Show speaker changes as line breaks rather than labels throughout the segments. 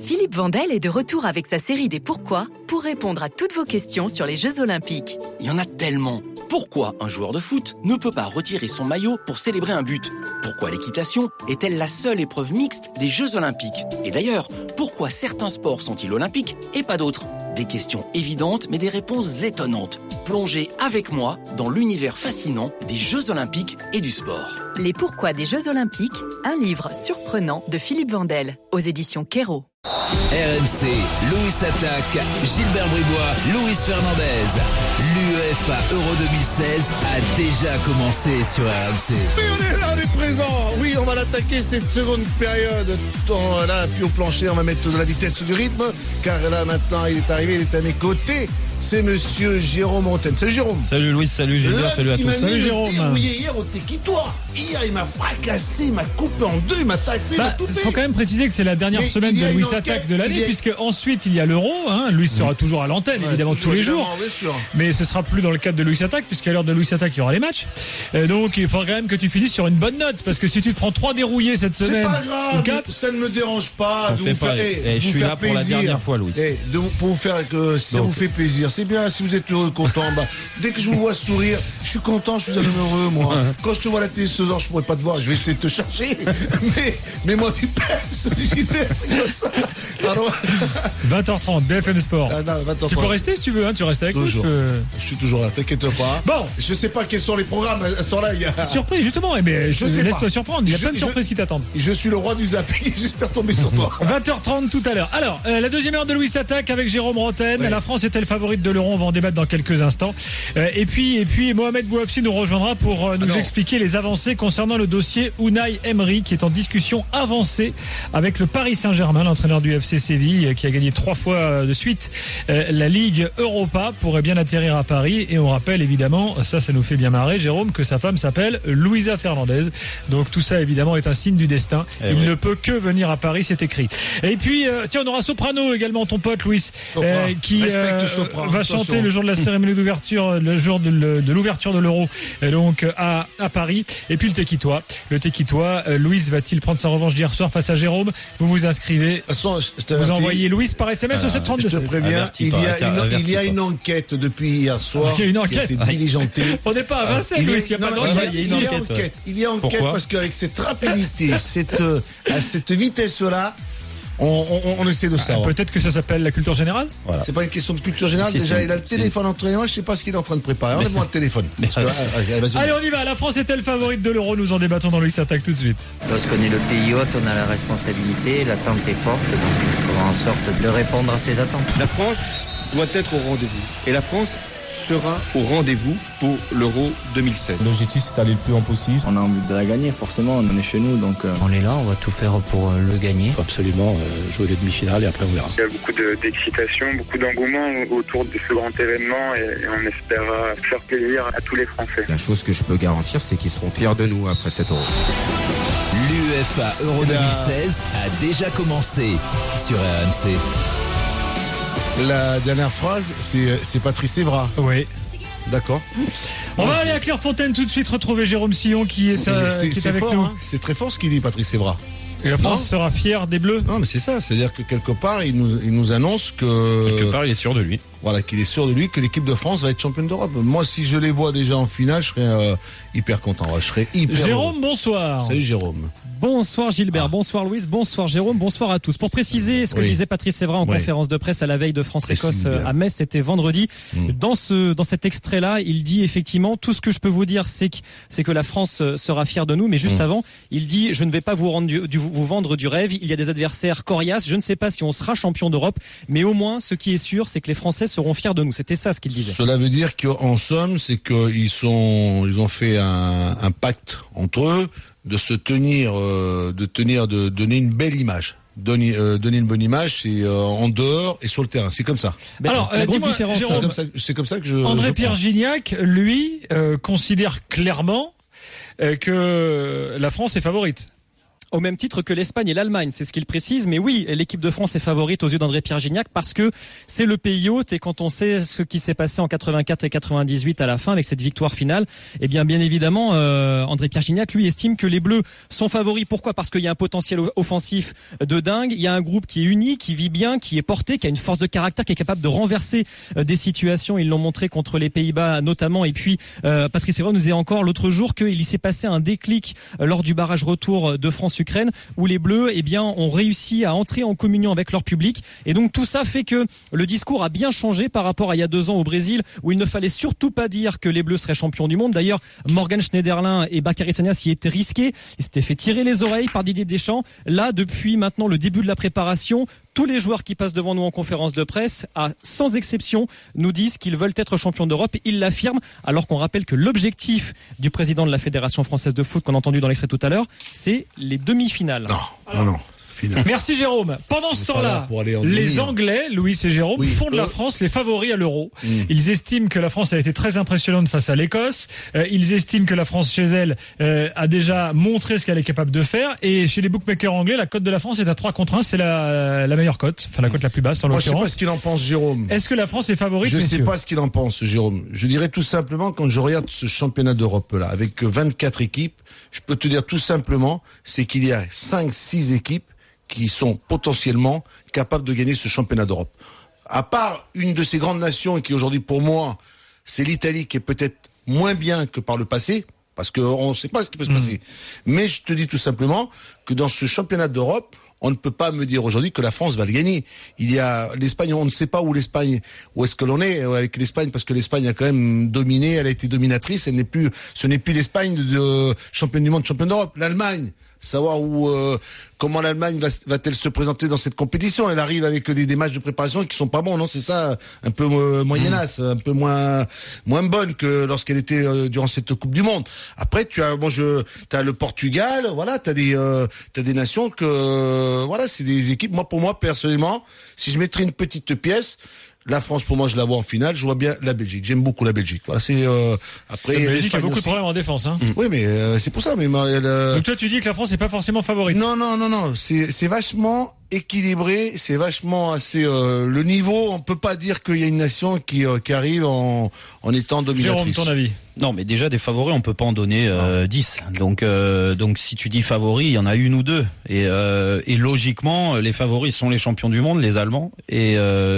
Philippe Vandel est de retour avec sa série des Pourquoi pour répondre à toutes vos questions sur les Jeux Olympiques.
Il y en a tellement. Pourquoi un joueur de foot ne peut pas retirer son maillot pour célébrer un but ? Pourquoi l'équitation est-elle la seule épreuve mixte des Jeux Olympiques ? Et d'ailleurs, pourquoi certains sports sont-ils olympiques et pas d'autres ? Des questions évidentes mais des réponses étonnantes. Plongez avec moi dans l'univers fascinant des Jeux Olympiques et du sport.
Les Pourquoi des Jeux Olympiques, un livre surprenant de Philippe Vandel, aux éditions Kero.
RMC, Louis attaque, Gilbert Bribois, Luis Fernandez. L'UEFA Euro 2016 a déjà commencé sur RMC.
Oui, on est là, on est présent. Oui, on va l'attaquer cette seconde période. Là, puis au plancher, on va mettre de la vitesse du rythme. Car là, maintenant, il est arrivé, il est à mes côtés. C'est monsieur Jérôme Rotten. Salut Jérôme.
Salut Louis, salut Gilbert, salut à tous. Salut Jérôme.
Il m'a dérouillé hier au Tequitois. Hier, il m'a fracassé, il m'a coupé en deux, il m'a tapé, il m'a tout fait.
Faut quand même préciser que c'est la dernière semaine de Louis Attaque de l'année, puisque ensuite il y a l'Euro. Louis sera toujours à l'antenne, évidemment, tous les jours. Mais ce sera plus dans le cadre de Louis Attaque, puisqu'à l'heure de Louis Attaque, il y aura les matchs. Donc il faudra quand même que tu finisses sur une bonne note, parce que si tu te prends 3 dérouillés cette semaine,
c'est pas grave, ça ne me dérange pas.
Je suis là pour la dernière fois, Louis.
Pour vous faire que si ça vous fait plaisir, c'est bien. Si vous êtes heureux, content, dès que je vous vois sourire, je suis content, je suis un homme heureux, moi. Quand je te vois à la télé ce soir, je pourrais pas te voir, je vais essayer de te chercher. mais moi, tu perds, Gilbert, c'est comme ça. Alors...
20h30, BFM Sport.
Non, 20h30.
Tu peux rester si tu veux, tu restes avec nous.
Je suis toujours là, t'inquiète pas.
Bon.
Je sais pas quels sont les programmes à ce temps-là.
Surprise, justement, laisse-toi surprendre, il y a plein de surprises qui t'attendent.
Je suis le roi du zapping, j'espère tomber sur toi.
20h30 tout à l'heure. Alors, la deuxième heure de Louis Attaque avec Jérôme Rotten. Ouais. La France est-elle favorite de l'Euro? On va en débattre dans quelques instants. Et puis Mohamed Bouafsi nous rejoindra pour nous expliquer les avancées concernant le dossier Unai Emery, qui est en discussion avancée avec le Paris Saint-Germain, l'entraîneur du FC Séville, qui a gagné 3 fois de suite la Ligue Europa, pourrait bien atterrir à Paris. Et on rappelle évidemment, ça nous fait bien marrer, Jérôme, que sa femme s'appelle Luisa Fernandez. Donc tout ça évidemment est un signe du destin. Il ne peut que venir à Paris, c'est écrit. Et puis tiens, on aura Soprano également, ton pote Louis, qui va chanter le jour de la cérémonie d'ouverture, le jour de l'ouverture de l'Euro, donc à Paris. Et puis le Tequitois, Louis va-t-il prendre sa revanche d'hier soir face à Jérôme? Vous vous inscrivez, vous envoyez Louis par SMS au 732.
Je te préviens, il y a une enquête depuis hier soir.
Il y a une enquête
qui a été diligentée.
On n'est pas à Vincennes, Louis, il n'y a pas d'enquête.
Il y a enquête parce qu'avec cette rapidité, à cette vitesse-là, on essaie de savoir.
Peut-être que ça s'appelle la culture générale.
Voilà. C'est pas une question de culture générale. Déjà, il a le téléphone entre les mains. Je sais pas ce qu'il est en train de préparer. Enlève-moi le téléphone.
Allez, on y va. La France est-elle favorite de l'Euro? Nous en débattons dans Louis Attaque tout de suite.
Lorsqu'on est le pays hôte, on a la responsabilité. L'attente est forte, donc il faudra en sorte de répondre à ces attentes.
La France doit être au rendez-vous. Et la France sera au rendez-vous pour l'Euro 2016.
L'objectif, c'est d'aller le plus loin possible.
On a envie de la gagner, forcément. On est chez nous, donc
on est là, on va tout faire pour le gagner.
Il faut absolument jouer les demi-finales et après on verra.
Il y a beaucoup d'excitation, beaucoup d'engouement autour de ce grand événement et on espère faire plaisir à tous les Français.
La chose que je peux garantir, c'est qu'ils seront fiers de nous après cet Euro.
L'UEFA Euro 2016 a déjà commencé sur RMC.
La dernière phrase, c'est Patrice Evra.
Oui.
D'accord.
On va aller à Clairefontaine tout de suite retrouver Jérôme Sillon qui est avec
fort,
nous.
hein. C'est très fort ce qu'il dit, Patrice Evra.
Et la France sera fière des Bleus.
Non, mais c'est ça. C'est-à-dire que quelque part, il nous annonce que...
Quelque part, il est sûr de lui.
Voilà, qu'il est sûr de lui, que l'équipe de France va être championne d'Europe. Moi, si je les vois déjà en finale, je serais hyper content. Je serais hyper
Jérôme,
heureux.
Bonsoir.
Salut Jérôme.
Bonsoir Gilbert, bonsoir Louise, bonsoir Jérôme, bonsoir à tous. Pour préciser ce que disait Patrice Evra en conférence de presse à la veille de France-Écosse à Metz, c'était vendredi. Dans cet extrait-là, il dit effectivement, tout ce que je peux vous dire, c'est que la France sera fière de nous, mais juste avant, il dit, je ne vais pas vous vendre du rêve, il y a des adversaires coriaces, je ne sais pas si on sera champion d'Europe, mais au moins, ce qui est sûr, c'est que les Français seront fiers de nous. C'était ça ce qu'il disait.
Cela veut dire qu'en somme, c'est qu'ils ont fait un pacte entre eux, de se tenir, de donner une belle image. Donner une bonne image, c'est en dehors et sur le terrain. C'est comme ça.
Alors, la grosse différence,
Jérôme,
c'est comme ça que je.
André-Pierre Gignac, lui, considère clairement que la France est favorite.
au même titre que l'Espagne et l'Allemagne, c'est ce qu'il précise. Mais oui, l'équipe de France est favorite aux yeux d'André-Pierre Gignac parce que c'est le pays hôte, et quand on sait ce qui s'est passé en 84 et 98 à la fin avec cette victoire finale, eh bien évidemment André-Pierre Gignac lui estime que les Bleus sont favoris. Pourquoi ? Parce qu'il y a un potentiel offensif de dingue, il y a un groupe qui est uni, qui vit bien, qui est porté, qui a une force de caractère, qui est capable de renverser des situations. Ils l'ont montré contre les Pays-Bas notamment. Et puis Patrice Evra nous disait encore l'autre jour qu'il s'est passé un déclic lors du barrage retour de France-Ukraine où les Bleus ont réussi à entrer en communion avec leur public. Et donc tout ça fait que le discours a bien changé par rapport à il y a 2 ans au Brésil, où il ne fallait surtout pas dire que les Bleus seraient champions du monde. D'ailleurs, Morgan Schneiderlin et Bacary Sagna s'y étaient risqués. Ils s'étaient fait tirer les oreilles par Didier Deschamps. Là, depuis maintenant le début de la préparation, tous les joueurs qui passent devant nous en conférence de presse, sans exception, nous disent qu'ils veulent être champions d'Europe. Ils l'affirment, alors qu'on rappelle que l'objectif du président de la Fédération française de foot, qu'on a entendu dans l'extrait tout à l'heure, c'est les demi-finales.
Non.
Merci Jérôme. Pendant ce temps-là, les Anglais, Louis et Jérôme, font de la France les favoris à l'Euro. Ils estiment que la France a été très impressionnante face à l'Écosse. Ils estiment que la France chez elle a déjà montré ce qu'elle est capable de faire. Et chez les bookmakers anglais, la cote de la France est à 3-1. C'est la meilleure cote, enfin la cote la plus basse en l'occurrence.
Moi, je sais pas ce qu'il en pense, Jérôme.
Est-ce que la France est favorite,
Je
messieurs ?
sais pas ce qu'il en pense, Jérôme. Je dirais tout simplement, quand je regarde ce championnat d'Europe là, avec 24 équipes, je peux te dire tout simplement, c'est qu'il y a 5-6 équipes qui sont potentiellement capables de gagner ce championnat d'Europe. À part une de ces grandes nations, et qui aujourd'hui pour moi, c'est l'Italie, qui est peut-être moins bien que par le passé, parce qu'on ne sait pas ce qui peut se passer. Mais je te dis tout simplement que dans ce championnat d'Europe, on ne peut pas me dire aujourd'hui que la France va le gagner. Il y a l'Espagne, on ne sait pas où est-ce que l'on est avec l'Espagne, parce que l'Espagne a quand même dominé, elle a été dominatrice, ce n'est plus l'Espagne de championne du monde, championne d'Europe. L'Allemagne, savoir comment l'Allemagne va-t-elle se présenter dans cette compétition. Elle arrive avec des matchs de préparation qui sont pas bons, non? C'est ça, un peu moyennasse, un peu moins bonne que lorsqu'elle était durant cette Coupe du Monde. Après, t'as le Portugal, voilà, t'as des nations que c'est des équipes. Pour moi personnellement, si je mettrais une petite pièce, la France, pour moi, je la vois en finale. Je vois bien la Belgique. J'aime beaucoup la Belgique. Voilà, c'est après.
La Belgique a beaucoup de problèmes en défense, hein.
Oui, mais c'est pour ça. Mais
donc toi, tu dis que la France n'est pas forcément favorite.
Non. C'est vachement équilibré. C'est vachement assez. Le niveau, on peut pas dire qu'il y a une nation qui arrive en étant dominatrice.
Jérôme, ton avis?
Non, mais déjà des favoris, on peut pas en donner 10. Donc si tu dis favoris, il y en a une ou deux. Et logiquement, les favoris sont les champions du monde, les Allemands, et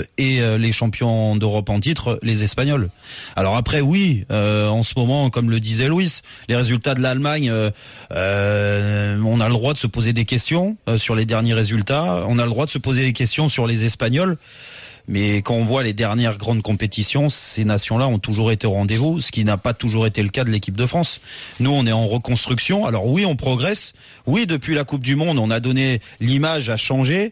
les champions d'Europe en titre, les Espagnols. Alors après, oui, en ce moment, comme le disait Louis, les résultats de l'Allemagne, on a le droit de se poser des questions sur les derniers résultats. On a le droit de se poser des questions sur les Espagnols. Mais quand on voit les dernières grandes compétitions, ces nations-là ont toujours été au rendez-vous, ce qui n'a pas toujours été le cas de l'équipe de France. Nous, on est en reconstruction. Alors oui, on progresse. Oui, depuis la Coupe du Monde, on a donné, l'image a changé.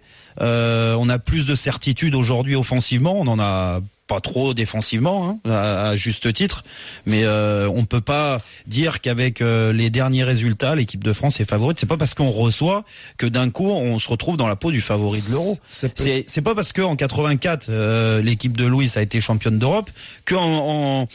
On a plus de certitude aujourd'hui offensivement. On en a pas trop défensivement, hein, à juste titre, mais on peut pas dire qu'avec les derniers résultats, l'équipe de France est favorite. C'est pas parce qu'on reçoit que d'un coup on se retrouve dans la peau du favori de l'Euro. C'est pas parce que en 84 l'équipe de Louis a été championne d'Europe, qu'en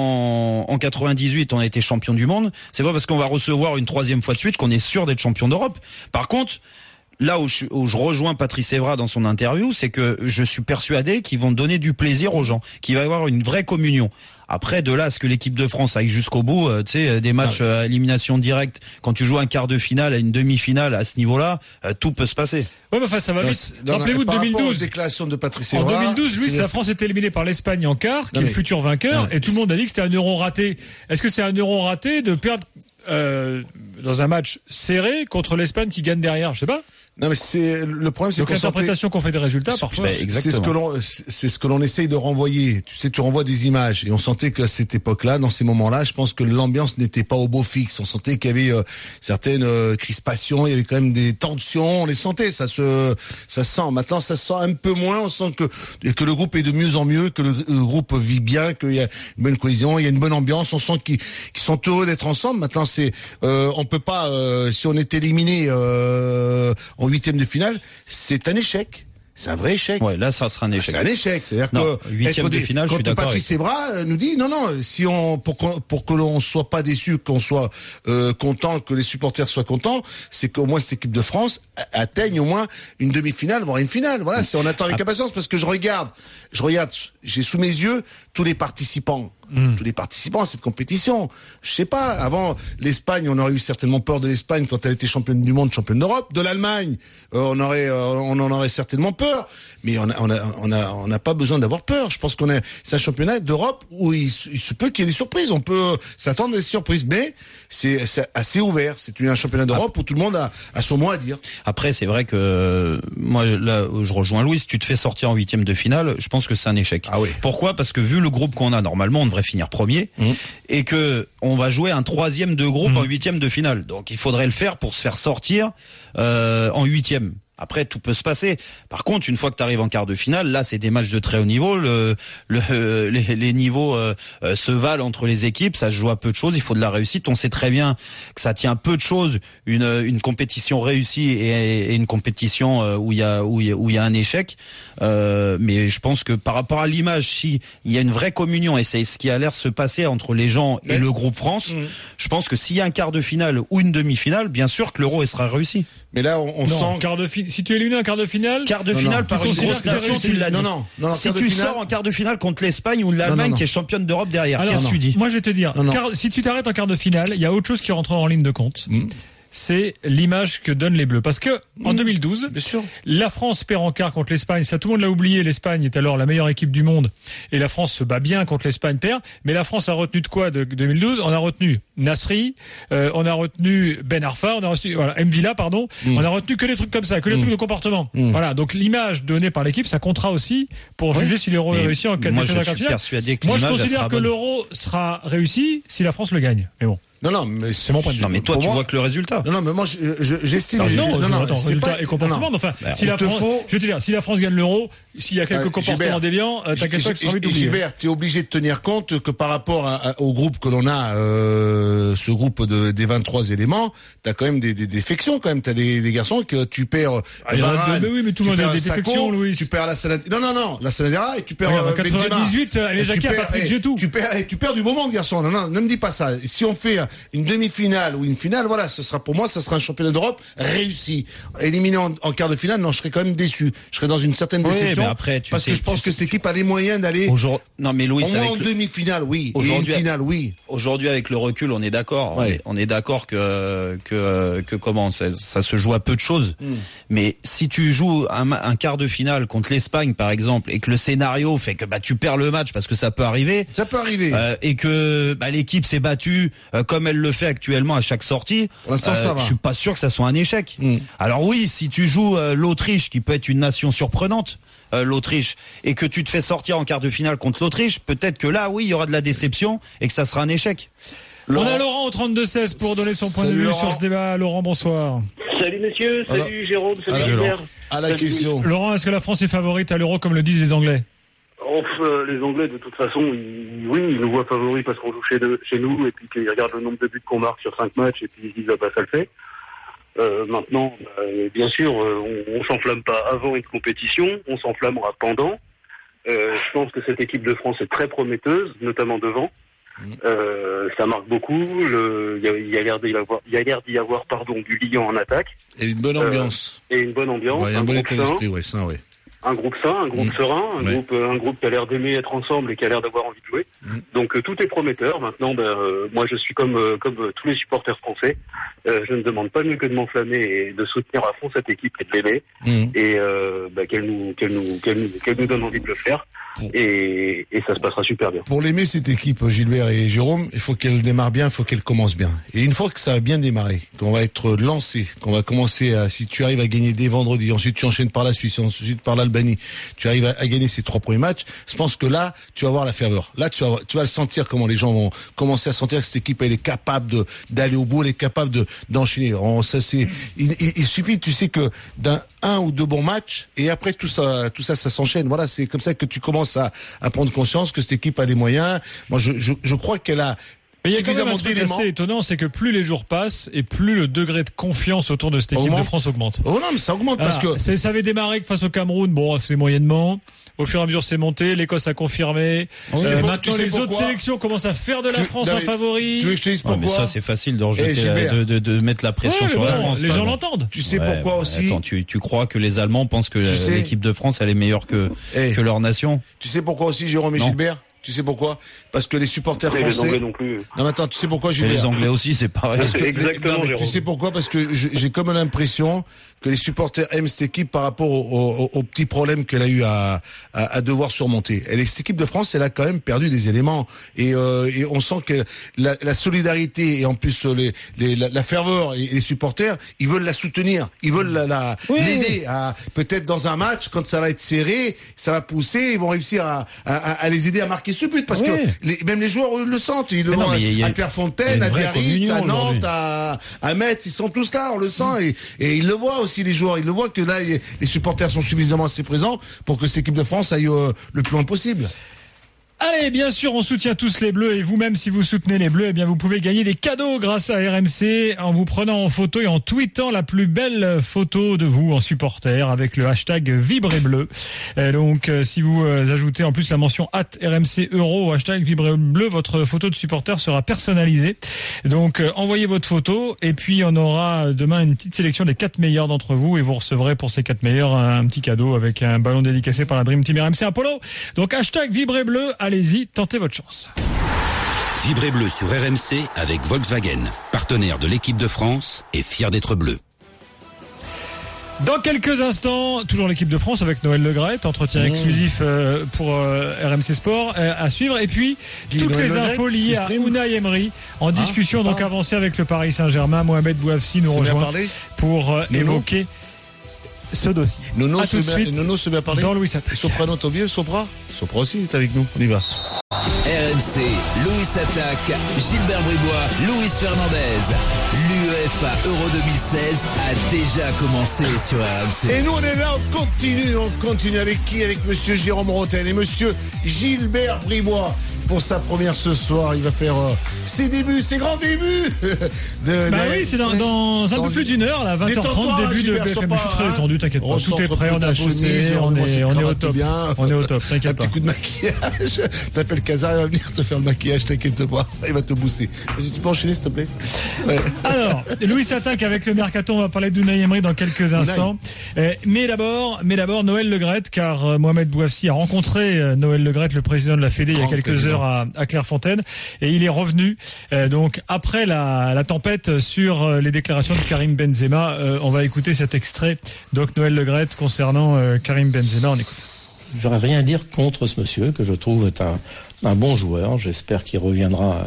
98 on a été champion du monde. C'est pas parce qu'on va recevoir une 3e fois de suite qu'on est sûr d'être champion d'Europe. Par contre, là où je rejoins Patrice Evra dans son interview, c'est que je suis persuadé qu'ils vont donner du plaisir aux gens, qu'il va y avoir une vraie communion. Après, de là à ce que l'équipe de France aille jusqu'au bout, tu sais, des matchs à élimination directe, quand tu joues un quart de finale à une demi-finale à ce niveau-là, tout peut se passer.
Ouais, mais enfin, ça va vite. Rappelez-vous de 2012.
Déclaration de Patrice Evra.
En 2012, la France était éliminée par l'Espagne en quart, qui est le futur vainqueur, et tout le monde a dit que c'était un Euro raté. Est-ce que c'est un Euro raté de perdre dans un match serré contre l'Espagne qui gagne derrière? Je sais pas.
Non, mais le problème, c'est
donc l'interprétation qu'on fait des résultats parfois.
C'est ce que l'on essaye de renvoyer. Tu sais, tu renvoies des images, et on sentait qu'à cette époque-là, dans ces moments-là, je pense que l'ambiance n'était pas au beau fixe. On sentait qu'il y avait certaines crispations, il y avait quand même des tensions. On les sentait, ça se sent. Maintenant, ça se sent un peu moins. On sent que le groupe est de mieux en mieux, que le groupe vit bien, qu'il y a une bonne cohésion, il y a une bonne ambiance. On sent qu'ils sont heureux d'être ensemble. Maintenant, on peut pas, si on est éliminé en 8e de finale, c'est un échec. c'est un vrai échec.
Ouais, là, ça sera un échec.
C'est un échec. C'est-à-dire que
huitième de finale, je suis d'accord.
Quand Patrice Evra nous dit non, si pour que l'on soit pas déçu, qu'on soit content, que les supporters soient contents, c'est qu'au moins cette équipe de France atteigne au moins une demi-finale, voire une finale. Voilà, on attend avec impatience parce que je regarde, j'ai sous mes yeux tous les participants. Tous les participants à cette compétition. Je sais pas, avant l'Espagne, on aurait eu certainement peur de l'Espagne quand elle était championne du monde, championne d'Europe. De l'Allemagne, on en aurait certainement peur. Mais on n'a pas besoin d'avoir peur. Je pense c'est un championnat d'Europe où il se peut qu'il y ait des surprises. On peut s'attendre à des surprises, mais c'est assez ouvert. C'est un championnat d'Europe où tout le monde a son mot à dire.
Après, c'est vrai que moi, là, je rejoins Louis. Si tu te fais sortir en huitième de finale, je pense que c'est un échec.
Ah oui.
Pourquoi ? Parce que vu le groupe qu'on a, normalement, on devrait finir premier et que on va jouer un troisième de groupe en huitième de finale. Donc, il faudrait le faire pour se faire sortir en huitième. Après, tout peut se passer. Par contre, une fois que tu arrives en quart de finale, là, c'est des matchs de très haut niveau. Les niveaux se valent entre les équipes. Ça se joue à peu de choses. Il faut de la réussite. On sait très bien que ça tient peu de choses. Une compétition réussie et une compétition où il y a un échec. Mais je pense que par rapport à l'image, si il y a une vraie communion et c'est ce qui a l'air de se passer entre les gens et le groupe France, je pense que s'il y a un quart de finale ou une demi-finale, bien sûr que l'Euro sera réussi.
Mais là, on sent
si tu es éliminé en quart de finale,
par une grosse nation, tu l'as dit.
Non,
si tu sors en quart de finale contre l'Espagne ou l'Allemagne qui est championne d'Europe derrière, qu'est-ce que tu dis ?
Moi, je vais te dire, si tu t'arrêtes en quart de finale, il y a autre chose qui rentre en ligne de compte. C'est l'image que donnent les Bleus. Parce que, en 2012,
bien sûr,
la France perd en quart contre l'Espagne. Ça, tout le monde l'a oublié. L'Espagne est alors la meilleure équipe du monde. Et la France se bat bien contre l'Espagne perd. Mais la France a retenu de quoi de 2012? On a retenu Nasri, on a retenu Ben Arfa, on a retenu, M'Vila, pardon. On a retenu que des trucs comme ça, que des trucs de comportement. Voilà. Donc, l'image donnée par l'équipe, ça comptera aussi pour juger si l'Euro est réussi en quart de finale. Moi, je considère que l'Euro sera réussi si la France le gagne. Mais bon.
Non, mais c'est mon point de vue.
Non, mais toi, tu vois que le résultat.
Non, mais moi, j'estime.
Résultat et comportement. Enfin, si la France, je veux te dire, si la France gagne l'Euro, s'il y a quelques comportements déviants, t'inquiète pas que tu seras vite oublié.
Gilbert, t'es obligé de tenir compte que par rapport au groupe que l'on a, ce groupe des 23 éléments, t'as quand même des défections, quand même. T'as des garçons que tu perds.
Oui, mais tout le monde a des défections, Louis.
Tu perds la Sanadera. Non, la Sanadera et tu perds.
En 98, les Jacquet, Patrick Gétou.
Tu perds du moment, garçon. Non, ne me dis pas ça. Si on fait une demi-finale ou une finale, voilà, pour moi, ça sera un championnat d'Europe réussi. Éliminé en quart de finale, non, je serais quand même déçu. Je serais dans une certaine déception.
Mais après,
parce que je pense que cette équipe a les moyens d'aller.
Non, mais Louis,
au moins en demi-finale, oui.
Aujourd'hui,
et une finale, oui.
Aujourd'hui, avec le recul, on est d'accord.
Ouais.
On est d'accord que comment, ça se joue à peu de choses. Mais si tu joues un quart de finale contre l'Espagne, par exemple, et que le scénario fait que, tu perds le match parce que ça peut arriver.
Ça peut arriver.
Et que, l'équipe s'est battue, comme elle le fait actuellement à chaque sortie,
pour l'instant, ça va.
Je suis pas sûr que ça soit un échec. Alors oui, si tu joues l'Autriche, qui peut être une nation surprenante, l'Autriche, et que tu te fais sortir en quart de finale contre l'Autriche, peut-être que là, oui, il y aura de la déception et que ça sera un échec.
On a Laurent au 32-16 pour donner son point de vue sur ce débat. Laurent, bonsoir.
Salut messieurs, salut Jérôme, salut Gilbert.
À la question.
Laurent, est-ce que la France est favorite à l'Euro comme le disent les Anglais?
Les Anglais, de toute façon, ils nous voient favoris parce qu'on joue chez nous et puis qu'ils regardent le nombre de buts qu'on marque sur 5 matchs et puis ils se disent ça le fait. Maintenant, bien sûr, on s'enflamme pas avant une compétition, on s'enflammera pendant. Je pense que cette équipe de France est très prometteuse, notamment devant. Ça marque beaucoup. Il y a l'air d'y avoir du liant en attaque.
Et une bonne ambiance.
Ouais,
un bon état d'esprit, ça, ouais.
Un groupe sain, un groupe serein, un groupe qui a l'air d'aimer être ensemble et qui a l'air d'avoir envie de jouer. Donc tout est prometteur. Maintenant, moi je suis comme tous les supporters français. Je ne demande pas mieux que de m'enflammer et de soutenir à fond cette équipe et de l'aimer et qu'elle nous donne envie de le faire. Et ça se passera super bien.
Pour l'aimer cette équipe, Gilbert et Jérôme, il faut qu'elle démarre bien, il faut qu'elle commence bien. Et une fois que ça a bien démarré, qu'on va être lancé, qu'on va commencer si tu arrives à gagner dès vendredi, ensuite tu enchaînes par la Suisse, ensuite par l'Albanie, tu arrives à gagner ces 3 premiers matchs, je pense que là, tu vas voir la ferveur. Là, tu vas le sentir, comment les gens vont commencer à sentir que cette équipe, elle est capable d'aller au bout, elle est capable d'enchaîner. Il suffit, tu sais que d'un 1 ou 2 bons matchs, et après tout ça s'enchaîne. Voilà, c'est comme ça que tu commences à prendre conscience que cette équipe a les moyens. Moi, je crois qu'elle a
Mais il y a quand même un truc assez étonnant, c'est que plus les jours passent et plus le degré de confiance autour de cette équipe de France augmente.
Oh non, mais ça augmente parce que
ça avait démarré face au Cameroun, bon, c'est moyennement. Au fur et à mesure, c'est monté. L'Écosse a confirmé. Maintenant, les autres sélections commencent à faire de la France un favori.
Tu veux que je te dise pourquoi?
Mais ça, c'est facile de rejeter, de mettre la pression sur la France.
Les gens l'entendent.
Tu sais pourquoi aussi?
Attends, tu crois que les Allemands pensent que l'équipe de France, elle est meilleure que leur nation?
Tu sais pourquoi aussi, Jérôme et Gilbert? Tu sais pourquoi? Parce que les supporters français.
Les Anglais non plus.
Non, mais attends, tu sais pourquoi, Gilbert?
Les Anglais aussi, c'est pareil.
Exactement.
Tu sais pourquoi? Parce que j'ai comme l'impression que les supporters aiment cette équipe par rapport aux petits problèmes qu'elle a eu à devoir surmonter. Et cette équipe de France, elle a quand même perdu des éléments. Et on sent que la solidarité et en plus la ferveur et les supporters, ils veulent la soutenir. Ils veulent l'aider à, peut-être dans un match, quand ça va être serré, ça va pousser, ils vont réussir à les aider à marquer ce but. Parce que même les joueurs le sentent. Ils le voient à Clairefontaine, à Biarritz, à Nantes, à Metz, ils sont tous là, on le sent. Et ils le voient aussi, les joueurs. Ils le voient que là, les supporters sont suffisamment assez présents pour que cette équipe de France aille le plus loin possible.
Allez, bien sûr, on soutient tous les Bleus et vous-même, si vous soutenez les Bleus, eh bien, vous pouvez gagner des cadeaux grâce à RMC en vous prenant en photo et en tweetant la plus belle photo de vous en supporter avec le hashtag #VibreBleu. Donc, si vous ajoutez en plus la mention @RMC Euro au hashtag #VibreBleu, votre photo de supporter sera personnalisée. Donc, envoyez votre photo et puis on aura demain une petite sélection des 4 meilleurs d'entre vous et vous recevrez pour ces 4 meilleurs un petit cadeau avec un ballon dédicacé par la Dream Team RMC Apollo. Donc, hashtag #VibreBleu. Allez-y, tentez votre chance.
Vibrez bleu sur RMC avec Volkswagen, partenaire de l'équipe de France et fier d'être bleu.
Dans quelques instants, toujours l'équipe de France avec Noël Le Graët, entretien exclusif pour RMC Sport à suivre. Et puis, toutes les infos liées à Unai Emery en discussion, donc avancée avec le Paris Saint-Germain. Mohamed Bouafsi nous rejoint pour évoquer ce dossier.
Nono se met à parler.
Dans Louis Attaque.
Soprano, t'as oublié Sopra aussi est avec nous. On y va.
RMC, Louis Attaque, Gilbert Bribois, Luis Fernandez. L'UEFA Euro 2016 a déjà commencé sur RMC.
Et nous on est là, on continue avec qui? Avec monsieur Jérôme Rotten et monsieur Gilbert Bribois. Pour sa première ce soir, il va faire ses grands débuts.
Oui, c'est dans un peu plus d'une heure, là, 20h30, début de BFM. Je suis très détendu, t'inquiète pas. Tout est prêt, on a bossé, on est au top. On est au top, t'inquiète pas.
Un petit coup de maquillage. T'appelles Casa, il va venir te faire le maquillage, t'inquiète pas. Il va te booster. Vas-y, tu peux enchaîner, s'il te plaît.
Ouais. Alors, Louis Attaque avec le Mercato, on va parler d'Unai Emery dans quelques instants. Mais d'abord, Noël Le Graët, car Mohamed Bouafsi a rencontré Noël Le Graët, le président de la Fédé, il y a quelques heures à Clairefontaine, et il est revenu donc après la tempête sur les déclarations de Karim Benzema. On va écouter cet extrait, donc Noël Le Graët concernant Karim Benzema. On écoute.
J'aurais rien à dire contre ce monsieur que je trouve est un bon joueur. J'espère qu'il reviendra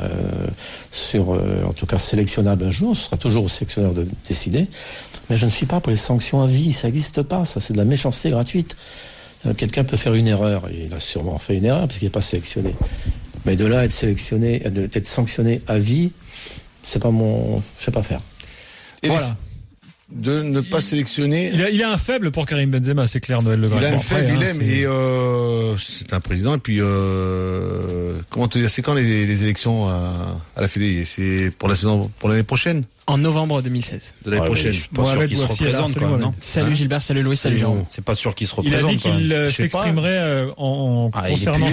en tout cas sélectionnable un jour. Ce sera toujours au sélectionneur de décider. Mais je ne suis pas pour les sanctions à vie. Ça n'existe pas. Ça, c'est de la méchanceté gratuite. Quelqu'un peut faire une erreur. Et il a sûrement fait une erreur parce qu'il n'est pas sélectionné. Mais de là à être sanctionné à vie, je sais pas faire.
Et voilà. De ne pas sélectionner.
Il a un faible pour Karim Benzema, c'est clair, Noël Le Graët.
Il a un faible, c'est un président, et puis, comment te dire, c'est quand les élections à la Fédé? C'est pour l'année prochaine?
En novembre 2016.
De l'année prochaine.
Je suis pas sûr qu'il se représente quand même, non?
Salut Gilbert, salut Louis, salut Jean.
C'est pas sûr qu'il se représente.
Il a dit qu'il s'exprimerait concernant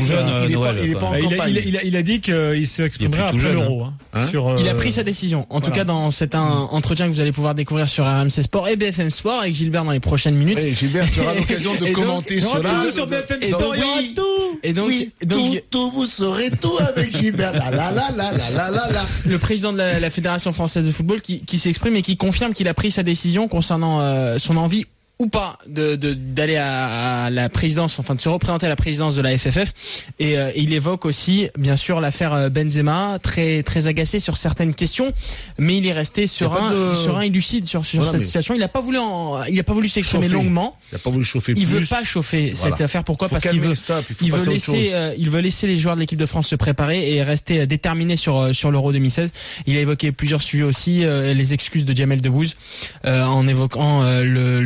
il a dit qu'il s'exprimerait après l'Euro.
Il a pris sa décision. En tout cas, dans cet entretien que vous allez pouvoir découvrir sur RMC Sport et BFM Sport avec Gilbert dans les prochaines minutes.
Et Gilbert, tu auras l'occasion de commenter cela.
Sur BFM Sport, il y aura tout.
Et donc,
tout, vous saurez tout avec Gilbert.
Le président de la Fédération française de football qui s'exprime et qui confirme qu'il a pris sa décision concernant son envie ou pas d'aller à la présidence, enfin de se représenter à la présidence de la FFF, et il évoque aussi bien sûr l'affaire Benzema, très très agacé sur certaines questions, mais il est resté serein et lucide sur cette situation. Il a pas voulu s'exprimer longuement.
Il a pas voulu chauffer plus.
Il veut pas chauffer cette affaire. Pourquoi? Parce qu'il veut laisser les joueurs de l'équipe de France se préparer et rester déterminé sur l'Euro 2016. Il a évoqué plusieurs sujets aussi, les excuses de Jamel Debbouze, en évoquant les excuses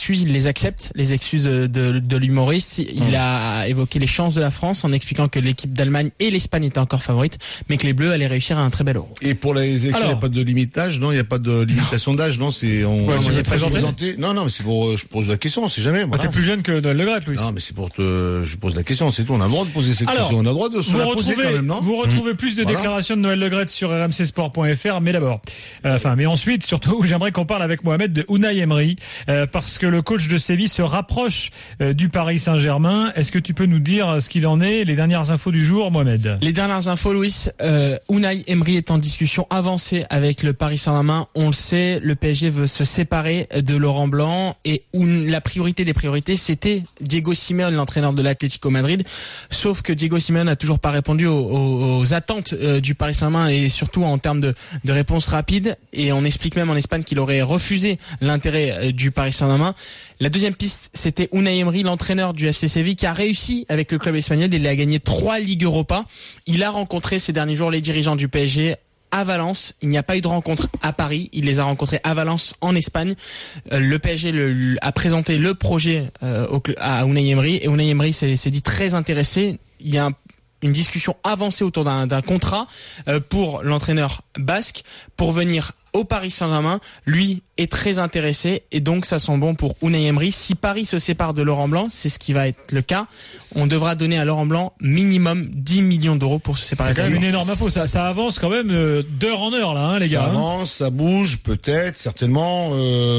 excuses, il les accepte, les excuses de l'humoriste. Il a évoqué les chances de la France en expliquant que l'équipe d'Allemagne et l'Espagne étaient encore favorites, mais que les Bleus allaient réussir à un très bel Euro.
Et pour les élections, il n'y a pas de limite d'âge, non? Il n'y a pas de limitation d'âge, non? C'est, on
est présenté.
Non, mais c'est pour, je pose la question, on sait jamais. Voilà.
T'es plus jeune que Noël Le Graët, Louis.
Non, mais c'est pour je pose la question, c'est tout. On a le droit de poser cette question. On a le droit de se la poser quand même, non?
Vous retrouvez plus de déclarations de Noël Le Graët sur rmcsport.fr, mais d'abord, mais ensuite, surtout, j'aimerais qu'on parle avec Mohamed de Unai Emery, parce que le coach de Séville se rapproche du Paris Saint-Germain. Est-ce que tu peux nous dire ce qu'il en est, les dernières infos du jour, Mohamed?
Les dernières infos, Louis, Unai Emery est en discussion avancée avec le Paris Saint-Germain. On le sait, le PSG veut se séparer de Laurent Blanc et la priorité des priorités, c'était Diego Simeone, l'entraîneur de l'Atlético Madrid. Sauf que Diego Simeone n'a toujours pas répondu aux attentes du Paris Saint-Germain et surtout en termes de réponse rapide. Et on explique même en Espagne qu'il aurait refusé l'intérêt du Paris Saint-Germain. La deuxième piste, c'était Unai Emery, l'entraîneur du FC Séville, qui a réussi avec le club espagnol. Il a gagné 3 Ligues Europa. Il a rencontré ces derniers jours les dirigeants du PSG à Valence. Il n'y a pas eu de rencontre à Paris. Il les a rencontrés à Valence, en Espagne. Le PSG a présenté le projet à Unai Emery. Et Unai Emery s'est dit très intéressé. Il y a une discussion avancée autour d'un contrat pour l'entraîneur basque pour venir au Paris Saint-Germain. Lui est très intéressé et donc ça sent bon pour Unai Emery. Si Paris se sépare de Laurent Blanc, c'est ce qui va être le cas. On devra donner à Laurent Blanc minimum 10 millions d'euros pour se séparer.
C'est quand même une énorme info. Ça avance quand même d'heure en heure là, les gars.
Ça avance, ça bouge, peut-être, certainement.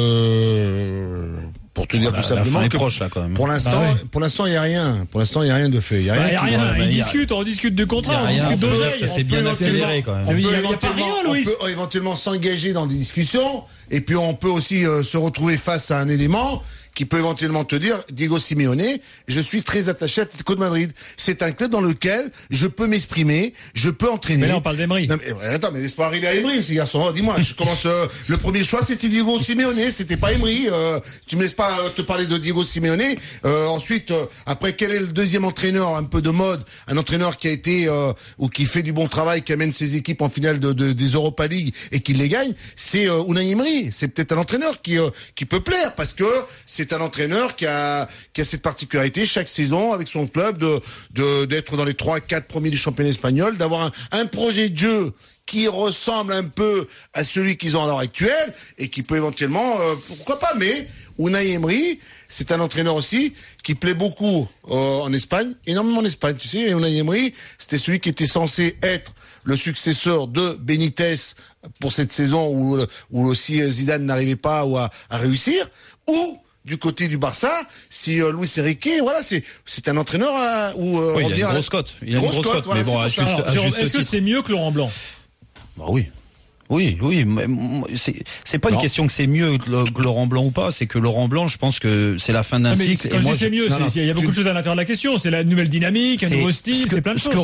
Pour te dire tout simplement que
proche, là, quand même.
pour l'instant, il y a rien. Pour l'instant, il y a rien de fait. Il y a rien.
On discute de contrat, on discute d'oseille.
Ça s'est bien accéléré quand même.
On peut éventuellement s'engager dans des discussions et puis on peut aussi se retrouver face à un élément qui peut éventuellement te dire, Diego Simeone, je suis très attaché à Atlético de Madrid. C'est un club dans lequel je peux m'exprimer, je peux entraîner.
Mais là, on parle d'Emery.
Attends, mais laisse pas arriver à Emery, ces garçons. Dis-moi, je commence, le premier choix, c'était Diego Simeone, c'était pas Emery. Tu me laisses pas te parler de Diego Simeone. Ensuite, après, quel est le deuxième entraîneur, un peu de mode, un entraîneur qui a été, ou qui fait du bon travail, qui amène ses équipes en finale des Europa League et qui les gagne, c'est Unai Emery. C'est peut-être un entraîneur qui peut plaire parce que c'est un entraîneur qui a cette particularité chaque saison avec son club d'être dans les 3-4 premiers du championnat espagnol, d'avoir un projet de jeu qui ressemble un peu à celui qu'ils ont à l'heure actuelle et qui peut éventuellement, pourquoi pas, mais Unai Emery, c'est un entraîneur aussi qui plaît beaucoup en Espagne, énormément en Espagne. Tu sais, Unai Emery, c'était celui qui était censé être le successeur de Benitez pour cette saison où aussi Zidane n'arrivait pas à réussir, ou du côté du Barça, si Luis Enrique, voilà, c'est un entraîneur
il a une grosse cote. Il a une grosse cote,
voilà,
mais bon,
est-ce que c'est mieux que Laurent Blanc?
Bah oui. Oui, mais c'est pas une question que c'est mieux que Laurent Blanc ou pas, c'est que Laurent Blanc, je pense que c'est la fin d'un cycle.
Quand je dis c'est mieux, il y a beaucoup de choses à l'intérieur de la question. C'est la nouvelle dynamique, un nouveau style, c'est plein de choses.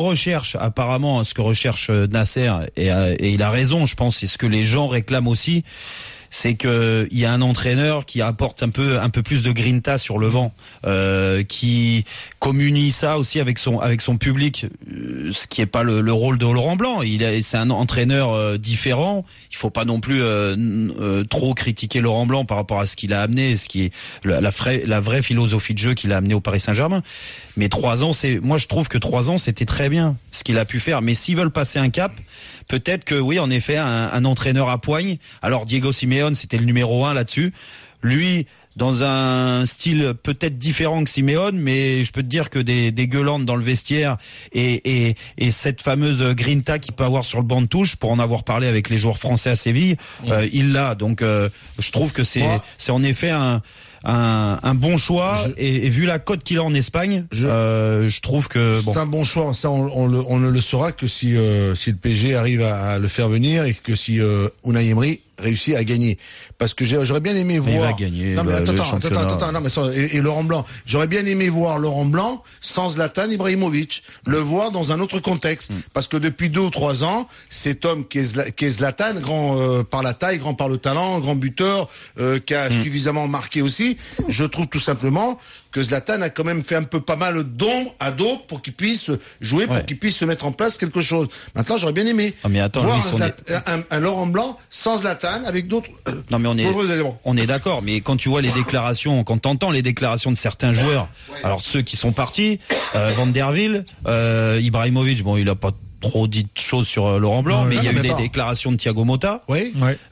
Ce que recherche Nasser, et il a raison, je pense, c'est ce que les gens réclament aussi, c'est que il y a un entraîneur qui apporte un peu plus de grinta sur le banc, qui communie ça aussi avec son public, ce qui est pas le rôle de Laurent Blanc. C'est un entraîneur différent. Il faut pas non plus trop critiquer Laurent Blanc par rapport à ce qu'il a amené, ce qui est la vraie philosophie de jeu qu'il a amené au Paris Saint-Germain. Mais 3 ans, moi je trouve que 3 ans c'était très bien ce qu'il a pu faire. Mais s'ils veulent passer un cap, peut-être que oui, en effet, un entraîneur à poigne. Alors Diego Simeone, c'était le numéro 1 là-dessus. Lui, dans un style peut-être différent que Simeone, mais je peux te dire que des gueulantes dans le vestiaire et cette fameuse grinta qu'il peut avoir sur le banc de touche, pour en avoir parlé avec les joueurs français à Séville, il l'a. Donc je trouve que c'est en effet un bon choix et vu la cote qu'il a en Espagne, je trouve que
c'est un bon choix. Ça, on ne le saura que si le PSG arrive à le faire venir et que si Unai Emery réussit à gagner. Parce que j'aurais bien aimé voir.
Il va gagner.
Non mais attends, non mais et Laurent Blanc. J'aurais bien aimé voir Laurent Blanc sans Zlatan Ibrahimovic, le voir dans un autre contexte. Parce que depuis 2 ou 3 ans, cet homme qui est Zlatan, grand par la taille, grand par le talent, grand buteur, qui a suffisamment marqué aussi. aussi. Je trouve tout simplement que Zlatan a quand même fait un peu pas mal d'ombre à d'autres pour qu'ils puissent jouer, pour qu'ils puissent se mettre en place quelque chose. Maintenant, j'aurais bien aimé voir un Laurent Blanc sans Zlatan avec d'autres.
Non, mais on est d'accord. Mais quand tu vois les déclarations, quand t'entends les déclarations de certains joueurs, alors ceux qui sont partis, Van der Wiel, Ibrahimovic, bon, il a pas trop dit de choses sur Laurent Blanc, mais il y a eu les déclarations de Thiago Motta.
Oui.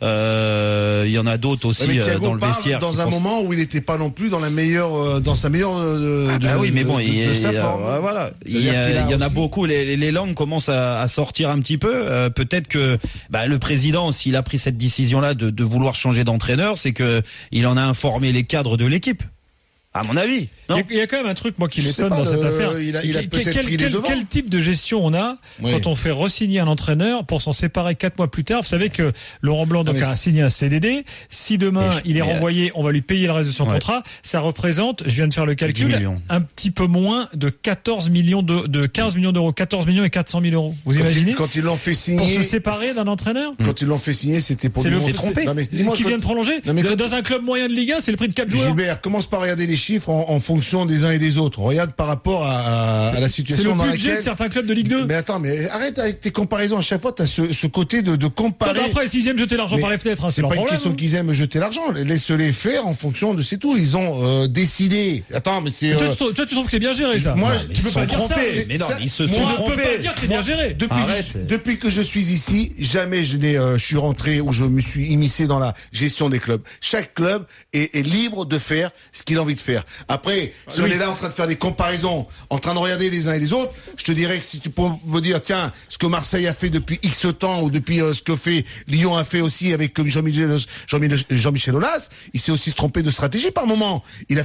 Il y en a d'autres aussi dans le vestiaire.
Dans un moment où il n'était pas non plus dans la meilleure, dans sa meilleure
oui, mais bon,
de sa forme.
Voilà. Il y en a beaucoup. Les langues commencent à sortir un petit peu. Peut-être que le président, s'il a pris cette décision-là de vouloir changer d'entraîneur, c'est que il en a informé les cadres de l'équipe. À mon avis. Non.
Il y a quand même un truc, moi, qui m'étonne dans cette affaire.
Il a peut-être pris les devants.
Quel type de gestion on a quand on fait re-signer un entraîneur pour s'en séparer 4 mois plus tard? Vous savez que Laurent Blanc a signé un CDD. Si demain il est renvoyé, on va lui payer le reste de son contrat. Ça représente, je viens de faire le calcul, un petit peu moins de 15 millions d'euros. 14 millions et 400 000 euros. Vous imaginez?
Quand ils l'ont fait signer.
Pour se séparer d'un entraîneur?
Quand ils l'ont fait signer, c'était pour lui
tromper. Qui vient de prolonger? Dans un club moyen de Ligue 1, c'est le prix de 4 joueurs.
Gilbert, commence par regarder les chiffres en fonction des uns et des autres. Regarde par rapport à la situation dans laquelle...
C'est le budget de certains clubs de Ligue 2.
Mais attends, mais arrête avec tes comparaisons. À chaque fois, t'as ce côté de comparer.
Après, s'ils aiment jeter l'argent par les fenêtres,
c'est pas une question qu'ils aiment jeter l'argent. Laisse-les faire en fonction de c'est tout. Ils ont décidé. Attends, mais c'est...
Toi, tu trouves que c'est bien géré, ça?
Moi,
tu peux pas dire ça.
Mais non, ils se sont trompés.
On peut pas dire que c'est bien géré.
Depuis que je suis ici, jamais je suis rentré ou je me suis immiscé dans la gestion des clubs. Chaque club est libre de faire ce qu'il a envie de faire. Après, si on est là en train de faire des comparaisons, en train de regarder les uns et les autres, je te dirais que si tu peux me dire, tiens, ce que Marseille a fait depuis X temps, ou depuis ce que fait Lyon a fait aussi avec Jean-Michel Aulas, il s'est aussi trompé de stratégie par moment. Il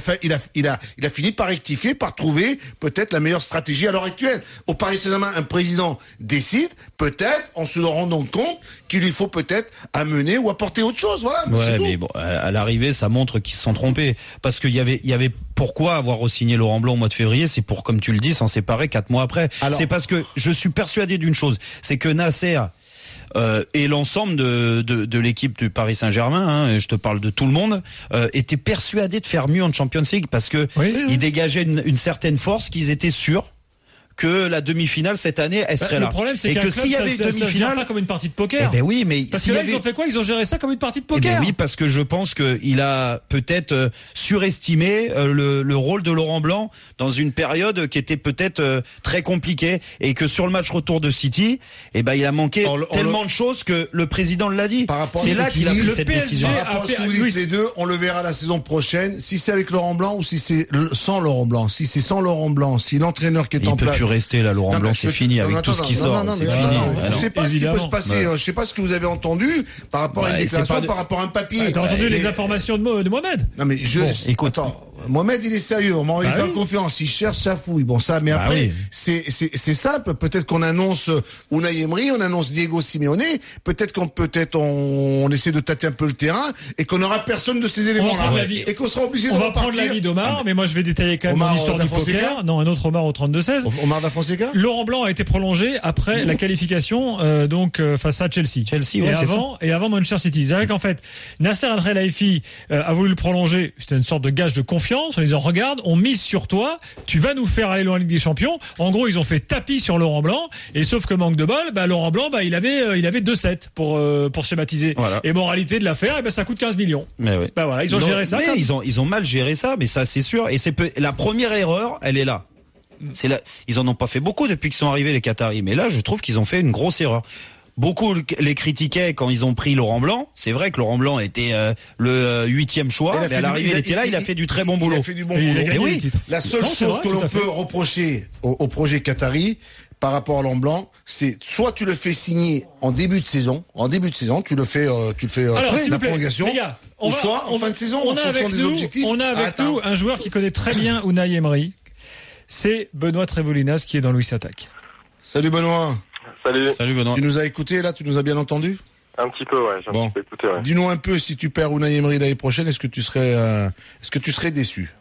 a fini par rectifier, par trouver peut-être la meilleure stratégie à l'heure actuelle. Au Paris Saint-Germain, un président décide, peut-être, en se rendant compte qu'il lui faut peut-être amener ou apporter autre chose. Voilà.
Mais bon, à l'arrivée, ça montre qu'ils se sont trompés. Parce qu'il y avait pourquoi avoir re-signé Laurent Blanc au mois de février? C'est pour, comme tu le dis, s'en séparer 4 mois après. C'est parce que je suis persuadé d'une chose, c'est que Nasser et l'ensemble de l'équipe du Paris Saint-Germain, je te parle de tout le monde, était persuadé de faire mieux en Champions League parce que ils dégageaient une certaine force, qu'ils étaient sûrs que la demi-finale cette année elle serait là.
Le problème c'est que s'il y avait une demi-finale, pas comme une partie de poker.
Eh ben oui, mais
parce que là ils ont fait quoi? Ils ont géré ça comme une partie de poker.
Eh ben oui, parce que je pense que il a peut-être surestimé le rôle de Laurent Blanc dans une période qui était peut-être très compliquée et que sur le match retour de City, il a manqué tellement de choses que le président l'a dit. C'est là qu'il a pris cette décision.
Par rapport à ce que vous dites les deux, on le verra la saison prochaine. Si c'est avec Laurent Blanc ou si c'est sans Laurent Blanc. Si c'est sans Laurent Blanc, si l'entraîneur qui est en place
rester là, Laurent Blanc, c'est fini avec tout ce qui sort.
Je ne sais pas ce qui peut se passer. Je sais pas ce que vous avez entendu par rapport à une déclaration, par rapport à un papier.
T'as entendu les informations de Mohamed?
Non mais écoute, Mohamed il est sérieux. On m'a fait confiance. Il cherche sa fouille. Bon ça, mais après c'est simple. Peut-être qu'on annonce Unai Emery, on annonce Diego Simeone. Peut-être on essaie de tâter un peu le terrain et qu'on n'aura personne de ces éléments-là et qu'on sera obligé de repartir.
On va prendre l'avis d'Omar, mais moi je vais détailler quand même l'histoire du poker. Non, un autre Omar au 32-16.
Omar da Fonseca.
Laurent Blanc a été prolongé après la qualification face à Chelsea. Et avant Manchester City. C'est vrai qu'en fait Nasser Al-Khelaifi a voulu le prolonger. C'était une sorte de gage de confiance en disant regarde, on mise sur toi, tu vas nous faire aller loin en Ligue des Champions. En gros, ils ont fait tapis sur Laurent Blanc et sauf que manque de bol, Laurent Blanc il avait 2-7 pour schématiser. Voilà. Et moralité de l'affaire, ça coûte 15 millions.
Mais oui.
Voilà, ils ont géré ça.
Mais ils ont mal géré ça, mais ça c'est sûr. Et la première erreur, elle est là. Ils en ont pas fait beaucoup depuis qu'ils sont arrivés les Qataris, mais là je trouve qu'ils ont fait une grosse erreur. Beaucoup les critiquaient quand ils ont pris Laurent Blanc. C'est vrai que Laurent Blanc était le 8e choix, mais à l'arrivée il était là, il a fait du très bon boulot.
Il a fait du bon boulot. La seule chose que l'on peut reprocher au projet qatari par rapport à Laurent Blanc, c'est soit tu le fais signer en début de saison, tu le fais la prolongation, ou soit en fin de saison en fonction des objectifs.
On a avec nous un joueur qui connaît très bien Unai Emery. C'est Benoît Trevolinas qui est dans Louis Attaque.
Salut Benoît.
Salut
Benoît.
Tu nous as écouté là, tu nous as bien entendu?
Un petit peu, ouais. J'ai un petit peu écouté, ouais.
Dis-nous un peu, si tu perds Unai Emery l'année prochaine, est-ce que tu serais déçu?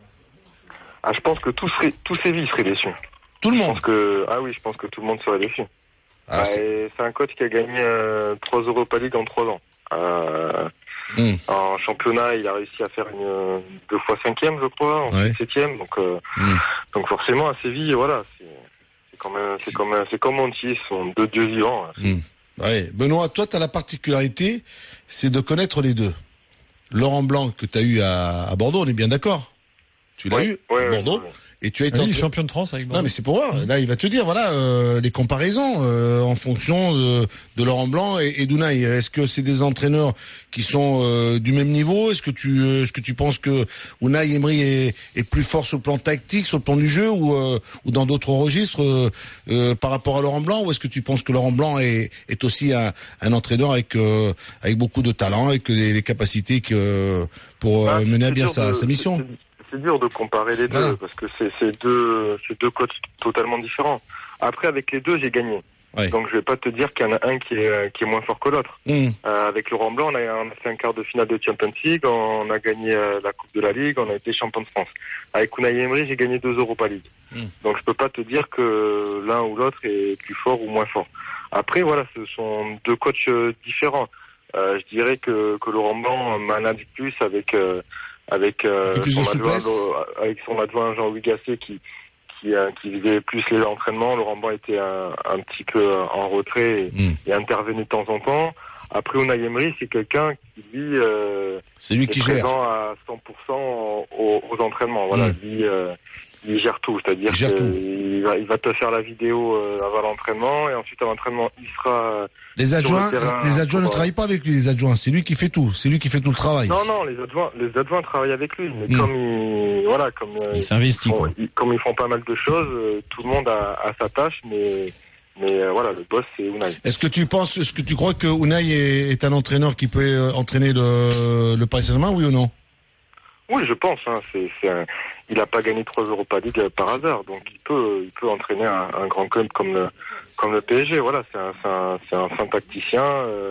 Je pense que tous Séville seraient déçus.
Tout le monde?
Je pense que tout le monde serait déçu. C'est un coach qui a gagné 3 Europa League en 3 ans.
En championnat, il a réussi à faire 2 fois 5e, je crois, ensuite 7e. Donc forcément, à Séville, voilà, c'est comme Montier, ce sont deux dieux vivants.
Ouais. Benoît, toi, tu as la particularité, c'est de connaître les deux. Laurent Blanc, que tu as eu à Bordeaux, on est bien d'accord? Tu l'as eu à Bordeaux? Et tu as été
champion de France avec Bordeaux.
Non, mais c'est pour voir. Là, il va te dire, voilà, les comparaisons en fonction de Laurent Blanc et d'Unai. Est-ce que c'est des entraîneurs qui sont du même niveau? Est-ce que tu penses que Unai Emery est plus fort sur le plan tactique, sur le plan du jeu, ou dans d'autres registres par rapport à Laurent Blanc? Ou est-ce que tu penses que Laurent Blanc est aussi un entraîneur avec beaucoup de talent et que les capacités pour mener à bien sa mission?
C'est dur de comparer les deux parce que c'est deux coachs totalement différents. Après, avec les deux, j'ai gagné. Donc, je vais pas te dire qu'il y en a un qui est moins fort que l'autre. Avec Laurent Blanc, on a fait un quart de finale de Champions League, on a gagné la Coupe de la Ligue, on a été champion de France. Avec Unai Emery, j'ai gagné 2 Europa League. Donc, je peux pas te dire que l'un ou l'autre est plus fort ou moins fort. Après, voilà, ce sont deux coachs différents. Je dirais que Laurent Blanc manage plus avec son adjoint Jean-Louis Gasset qui faisait plus les entraînements. Laurent Blanc était un petit peu en retrait et intervenait de temps en temps. Après, Unai Emery, c'est quelqu'un qui, lui,
c'est lui qui gère
présent à 100% aux entraînements. Voilà, lui, il gère tout. C'est-à-dire qu'il va te faire la vidéo avant l'entraînement et ensuite à l'entraînement, il sera...
Les adjoints ne travaillent pas avec lui, les adjoints. C'est lui qui fait tout. C'est lui qui fait tout le travail.
Non, les adjoints travaillent avec lui. Mais comme
il s'investit.
Comme ils font pas mal de choses, tout le monde a sa tâche, mais voilà, le boss, c'est Unai.
Est-ce que tu crois que Unai est un entraîneur qui peut entraîner le Paris Saint-Germain, oui ou non?
Oui, je pense. Il n'a pas gagné 3 Europa League par hasard, donc il peut entraîner un grand club comme le PSG. Voilà, c'est un fin tacticien.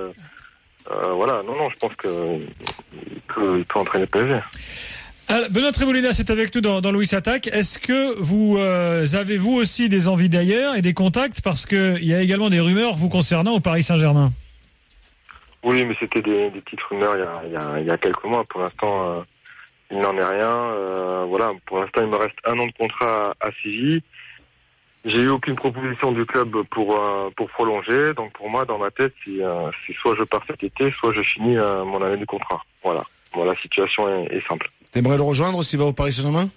Voilà, non, je pense qu'il peut entraîner le PSG.
Alors, Benoît Tremolina, c'est avec nous dans Louis Attaque. Est-ce que vous avez vous aussi des envies d'ailleurs et des contacts, parce que il y a également des rumeurs vous concernant au Paris Saint-Germain?
Oui, mais c'était des petites rumeurs il y a quelques mois. Pour l'instant, il n'en est rien. Voilà, pour l'instant, il me reste 1 an de contrat à Séville. J'ai eu aucune proposition du club pour prolonger. Donc pour moi, dans ma tête, c'est soit je pars cet été, soit je finis mon année de contrat. Voilà. Bon, la situation est simple.
T'aimerais le rejoindre s'il va au Paris Saint-Germain?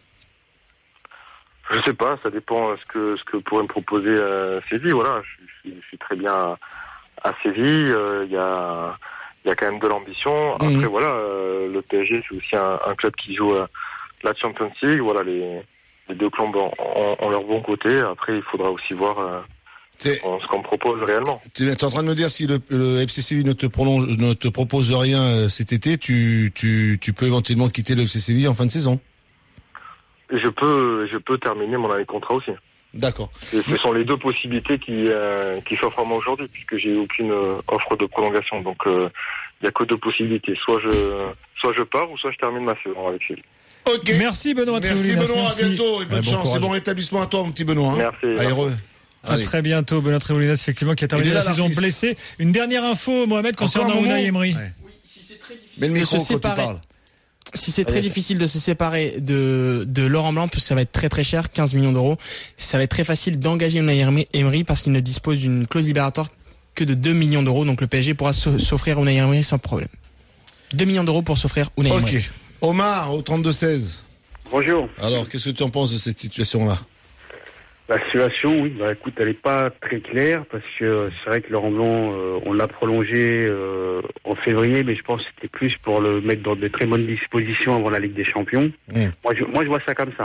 Je sais pas, ça dépend ce que pourrait me proposer Séville. Voilà, je suis très bien à Séville. Il y a quand même de l'ambition. Après, voilà, le PSG, c'est aussi un club qui joue la Champions League. Voilà, les deux clubs ont leur bon côté. Après, il faudra aussi voir ce qu'on me propose réellement.
Tu es en train de me dire, si le FC Séville ne te propose rien cet été, tu peux éventuellement quitter le FC Séville en fin de saison?
Je peux terminer mon année de contrat aussi.
D'accord.
Et ce sont les deux possibilités qui s'offrent à moi aujourd'hui, puisque j'ai aucune offre de prolongation. Donc, il n'y a que 2 possibilités. Soit je pars, ou soit je termine ma saison avec Séville.
Ok.
Merci Benoît.
Merci Benoît, à bientôt et bonne chance. Et bon rétablissement à toi, mon petit Benoît.
Merci.
Allez, heureux.
À très bientôt, Benoît Tremolina, effectivement, qui a terminé la saison blessé. Une dernière info, Mohamed, concernant Unai Emery.
Oui, si c'est très difficile
mets le micro quand tu parles.
Si c'est très difficile de se séparer de Laurent Blanc, parce que ça va être très très cher, 15 millions d'euros, ça va être très facile d'engager Unai Emery parce qu'il ne dispose d'une clause libératoire que de 2 millions d'euros, donc le PSG pourra s'offrir Unai Emery sans problème. 2 millions d'euros pour s'offrir Unai Emery.
Ok. Omar, au 32-16.
Bonjour.
Alors, qu'est-ce que tu en penses de cette situation-là?
La situation, oui, écoute, elle n'est pas très claire parce que c'est vrai que Laurent Blanc, on l'a prolongé en février, mais je pense que c'était plus pour le mettre dans de très bonnes dispositions avant la Ligue des Champions. Moi, je vois ça comme ça.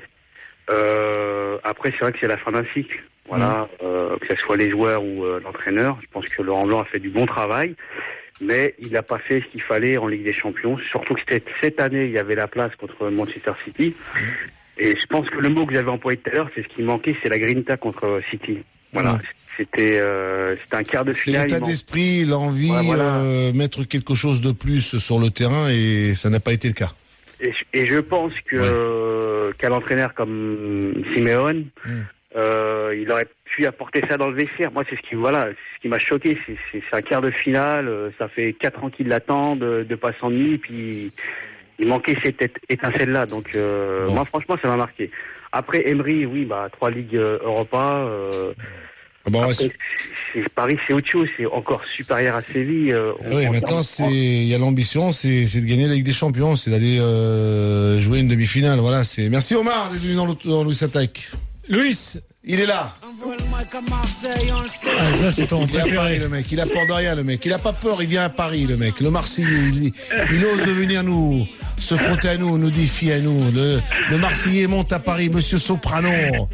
Après, c'est vrai que c'est la fin d'un cycle. Voilà, que ce soit les joueurs ou l'entraîneur. Je pense que Laurent Blanc a fait du bon travail, mais il n'a pas fait ce qu'il fallait en Ligue des Champions. Surtout que cette année, il y avait la place contre Manchester City. Et je pense que le mot que j'avais employé tout à l'heure, c'est ce qui manquait, c'est la grinta contre City. Voilà, c'était un quart de finale.
C'est l'état d'esprit, l'envie, mettre quelque chose de plus sur le terrain, et ça n'a pas été le cas. Et
je pense que qu'à l'entraîneur comme Simeone, il aurait pu apporter ça dans le vestiaire. Moi, c'est ce qui m'a choqué. C'est un quart de finale. Ça fait 4 ans qu'il l'attend de pas s'ennuyer. Puis il manquait cette étincelle-là. Donc, moi, franchement, ça m'a marqué. Après, Emery, oui, 3 Ligues Europa. Après, Paris, c'est autre chose. C'est encore supérieur à Séville.
Oui, maintenant, il y a l'ambition, c'est de gagner la Ligue des Champions, c'est d'aller jouer une demi-finale. Voilà, merci Omar d'être venu dans Louis Attaque.
Louis,
il est là.
Ça, c'est ton préféré.
Paris, le mec. Il a peur de rien, le mec. Il a pas peur. Il vient à Paris, le mec. Le Marseillais, il ose venir se frotter à nous défier à nous. Le Marseillais monte à Paris. Monsieur Soprano.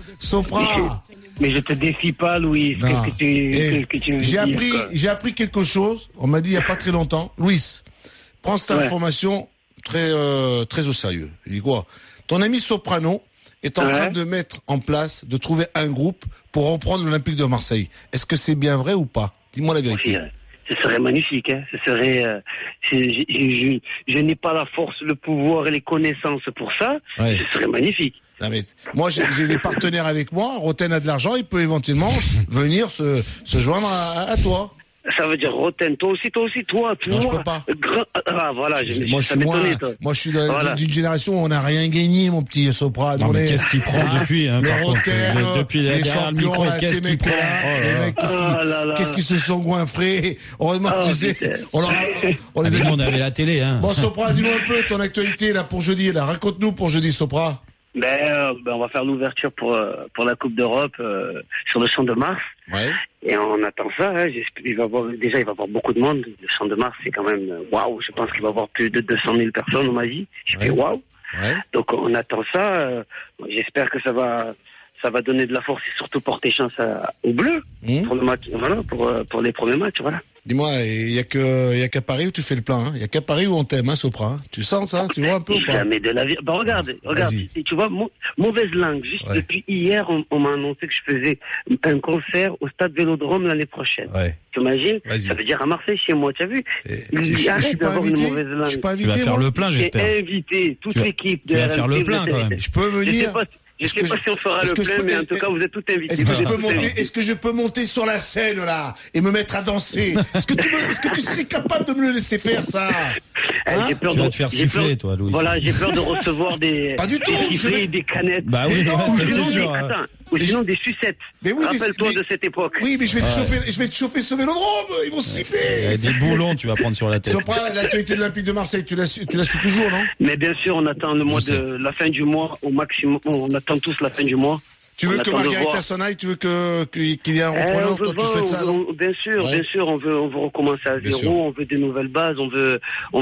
Mais je te défie pas, Louis. Qu'est-ce que tu veux dire,
j'ai appris quelque chose. On m'a dit il y a pas très longtemps. Louis, prends cette information très au sérieux. Il dit quoi? Ton ami Soprano est en train de mettre en place, de trouver un groupe pour reprendre l'Olympique de Marseille. Est-ce que c'est bien vrai ou pas? Dis-moi la vérité.
Ce serait magnifique, hein. Ce serait. Je n'ai pas la force, le pouvoir et les connaissances pour ça. Ouais. Ce serait magnifique.
Non mais, moi, j'ai des partenaires avec moi. Roten a de l'argent, il peut éventuellement venir se joindre à toi.
Ça veut dire Roten, toi.
Non, je peux pas.
Voilà,
moi, je suis d'une génération où on n'a rien gagné, mon petit Sopra.
Non, mais qu'est-ce qu'il prend depuis, hein,
le Roten,
depuis les champions,
qu'est-ce qu'il prend? Les mecs, qu'est-ce qu'ils se sont goinfrés? Heureusement, tu sais, on les a.
On avait la télé, hein.
Bon, Sopra, dis-nous un peu ton actualité, là, pour jeudi, là. Raconte-nous pour jeudi, Sopra.
On va faire l'ouverture pour la Coupe d'Europe sur le Champ de Mars.
Ouais.
Et on attend ça. Hein. Il va y avoir beaucoup de monde. Le Champ de Mars, c'est quand même waouh. Je pense qu'il va y avoir plus de 200 000 personnes, on m'a dit. Je fais waouh. Ouais. Donc on attend ça. J'espère que ça va donner de la force et surtout porter chance aux Bleus pour le match. Voilà, pour les premiers matchs. Voilà.
Dis-moi, il y a qu'à Paris où tu fais le plein, hein. Il y a qu'à Paris où on t'aime, hein, Sopra. Hein. Tu sens ça? Tu vois un peu ou pas?
Jamais de la vie. Regarde. Tu vois, mauvaise langue. Juste depuis hier, on m'a annoncé que je faisais un concert au Stade Vélodrome l'année prochaine. Ouais. Tu imagines? Ça veut dire à Marseille, chez moi, tu as vu? Arrête d'avoir une mauvaise langue.
Je suis pas invité.
Tu vas faire le plein, j'espère.
J'ai invité toute l'équipe de
RMC. Tu vas faire le plein, quand même.
Je peux venir.
Je sais pas si on fera le plein, mais en tout cas, vous êtes tous invités.
Est-ce que je peux monter sur la scène, là, et me mettre à danser? Est-ce que tu serais capable de me le laisser faire, ça?
J'ai peur de te faire siffler, toi, Louis.
Voilà, j'ai peur de recevoir des sifflets, des canettes.
Bah oui, ça c'est sûr.
Attends, ou sinon des sucettes. Rappelle-toi de cette époque.
Oui, mais je vais te chauffer ce vélodrome, ils vont siffler.
Des boulons, tu vas prendre sur la tête.
Sopra, l'actualité de l'Olympique de Marseille, tu la suis toujours, non?
Mais bien sûr, on attend le mois de la fin du mois au maximum. On attend tous la fin du mois.
Tu veux que Margarita s'en aille? Tu veux qu'il y ait un repreneur? Toi, tu souhaites ça, non?
Bien sûr, on veut recommencer à zéro, on veut des nouvelles bases, on veut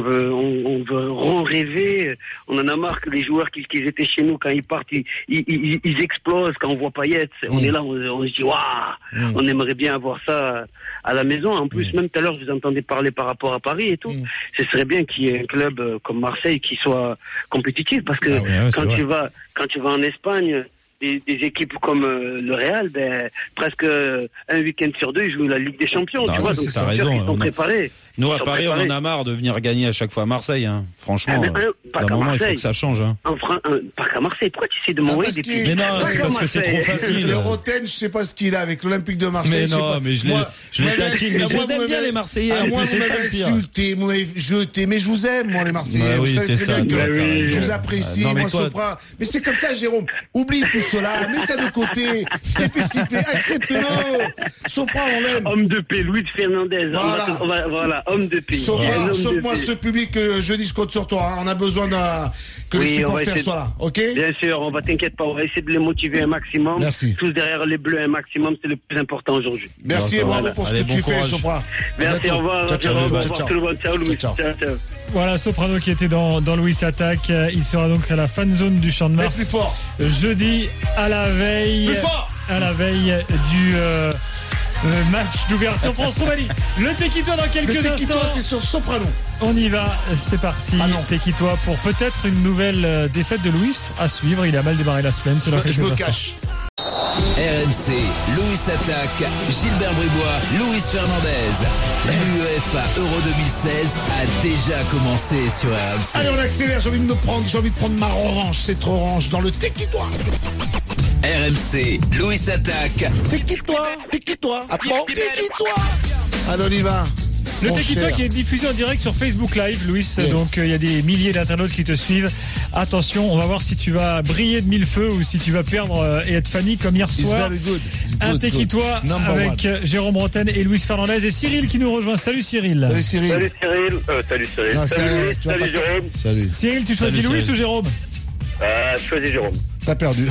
rêver. On en a marre que les joueurs qui étaient chez nous, quand ils partent, ils explosent quand on voit Payet. On est là, on se dit, waouh, on aimerait bien avoir ça à la maison. En plus, même tout à l'heure, je vous entendais parler par rapport à Paris et tout. Ce serait bien qu'il y ait un club comme Marseille qui soit compétitif, parce que quand tu vas en Espagne, des équipes comme le Real, presque un week-end sur deux, ils jouent la Ligue des Champions, tu vois, donc c'est sûr qu'ils sont préparés.
Nous, à Paris, on en a marre de venir gagner à chaque fois à Marseille, hein. Franchement,
pas qu'à Marseille.
Il faut que ça change, hein.
Pas qu'à Marseille. Pourquoi tu essaies de m'envoyer des petits?
Mais non, c'est parce que c'est trop facile.
Le Roten, je sais pas ce qu'il a avec l'Olympique de Marseille.
Mais non, mais je les taquine. Mais je les aime bien, les Marseillais.
Moi, vous m'avez insulté, vous m'avez jeté, mais je vous aime, moi, les Marseillais.
Oui, c'est ça.
Je vous apprécie, moi, Sopra. Mais c'est comme ça, Jérôme. Oublie tout cela, mets ça de côté. T'es fait siffler, accepte-le. Sopra, on l'aime.
Homme de paix, Luis Fernandez. Voilà, homme de paix.
Chauffe-moi ce public, jeudi, je compte sur toi. Hein. On a besoin que les supporters soient là, ok?
Bien sûr, on va t'inquiète pas, on va essayer de les motiver un maximum.
Merci.
Tous derrière les Bleus un maximum, c'est le plus important aujourd'hui.
Merci et bravo pour ce que tu fais, Sopra.
Merci, au revoir. Au revoir tout le monde. Ciao, Louis. Ciao.
Voilà, Soprano qui était dans Louis Attaque. Il sera donc à la fan zone du Champ de Mars.
Plus fort.
Jeudi à la veille.
Plus fort.
À la veille du match d'ouverture France-Roumanie. Le Tequitois dans quelques instants.
Le Tequitois, c'est sur Soprano.
On y va, c'est parti. Tequitois pour peut-être une nouvelle défaite de Louis à suivre. Il a mal démarré la semaine. C'est dans quelques instants.
Cache.
RMC, Louis Attaque, Gilbert Bribois, Luis Fernandez. L'UEFA Euro 2016 a déjà commencé sur RMC.
Allez, on accélère, j'ai envie de prendre ma revanche, cette revanche dans le Tequitois.
RMC, Louis Attaque.
T'es qui toi? Allez, on y va.
Le Tekito qui est diffusé en direct sur Facebook Live, Louis. Yes. Donc il y a des milliers d'internautes qui te suivent. Attention, on va voir si tu vas briller de mille feux ou si tu vas perdre et être Fanny comme hier soir. Un Tekito avec Jérôme Rotten et Luis Fernandez et Cyril qui nous rejoint. Salut Cyril.
Salut Cyril. Salut Jérôme.
Salut.
Cyril, tu choisis Louis ou Jérôme?
Je choisis Jérôme.
T'as perdu.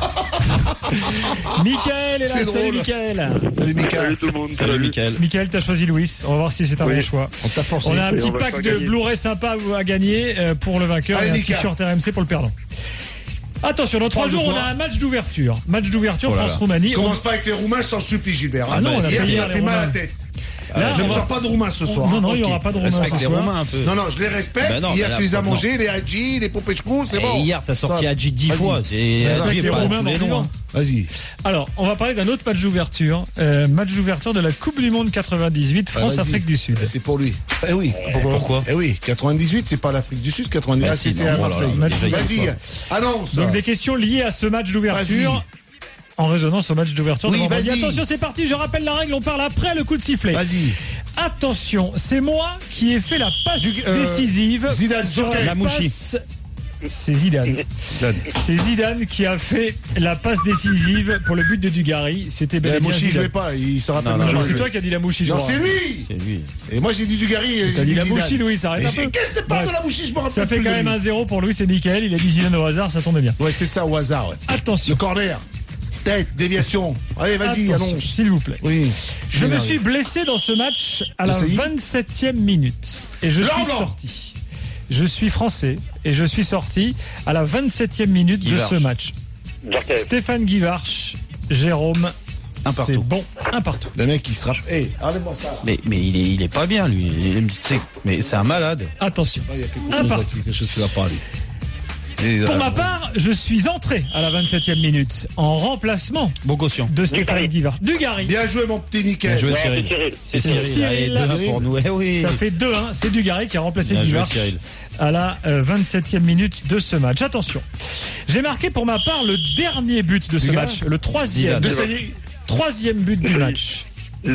Michael est là. Salut Michael.
Salut Michael.
Salut tout le monde.
Salut Michael.
Michael, t'as choisi Louis. On va voir si c'est un bon choix.
On t'a forcé.
On a un petit pack de Blu-ray sympa à gagner pour le vainqueur.
Allez,
et un t-shirt RMC pour le perdant. Attention, dans 3 jours, on a un match d'ouverture. France-Roumanie.
Commence pas avec les Roumains sans supplie, Gilbert.
Ah non, on a fait hier les
mal à la
Roumains.
tête. Ne me sors pas de Roumains ce soir.
Non, il n'y aura pas de Roumains ce soir.
Un peu.
Non, je les respecte. Hier, tu les as mangés, les Hadji, les Popechkou, c'est bon.
Hier, t'as sorti Hadji 10 fois. C'est
Roumain dans.
Vas-y.
Alors, on va parler d'un autre match d'ouverture. Match d'ouverture de la Coupe du Monde 98, France-Afrique du Sud.
C'est pour lui. Eh oui.
Pourquoi?
Eh oui, 98, c'est pas l'Afrique du Sud. 98, c'était à Marseille. Vas-y, annonce.
Donc, des questions liées à ce match d'ouverture. En résonance au match d'ouverture.
Oui, vas-y.
Attention, c'est parti. Je rappelle la règle. On parle après le coup de sifflet.
Vas-y.
Attention, c'est moi qui ai fait la passe décisive.
Zidane,
sur la passe. C'est Zidane. C'est Zidane qui a fait la passe décisive pour le but de Dugarry. C'était bel et bien
Mouchi,
Zidane.
je vais pas. Il se rappelle.
Non, c'est toi qui as dit la Mouchi.
Non, c'est lui. Et moi, j'ai dit Dugarry.
T'as dit la Mouchi, Louis. Ça arrête un peu.
Qu'est-ce que tu parles de la Mouchi? Je me rappelle.
Ça fait quand même 1-0 pour Louis et Michael. Il a dit Zidane au hasard. Ça tombait bien.
Ouais, c'est ça, au hasard. Ouais.
Attention.
Le corner. Tête, déviation. Allez, vas-y, annonce.
S'il vous plaît.
Oui.
Je me suis blessé dans ce match à la 27e minute. Et je suis sorti. Je suis français. Et je suis sorti à la 27e minute de ce match. Stéphane Guivarch, Jérôme. C'est bon, un partout.
Le mec qui se rappelle. Hey, regardez-moi ça.
Mais il est pas bien, lui. Mais c'est un malade.
Attention.
Il y a quelque chose qui va parler.
Pour ma part, je suis entré à la 27e minute en remplacement de Stéphane Guivarch. Dugarry.
Bien joué mon petit Nickel.
Bien joué Cyril. C'est Cyril. Allez, 2-1 pour nous.
Ça fait 2-1. C'est Dugarry qui a remplacé Guivarch à la 27e minute de ce match. Attention. J'ai marqué pour ma part le dernier but de ce match. Le troisième but du match.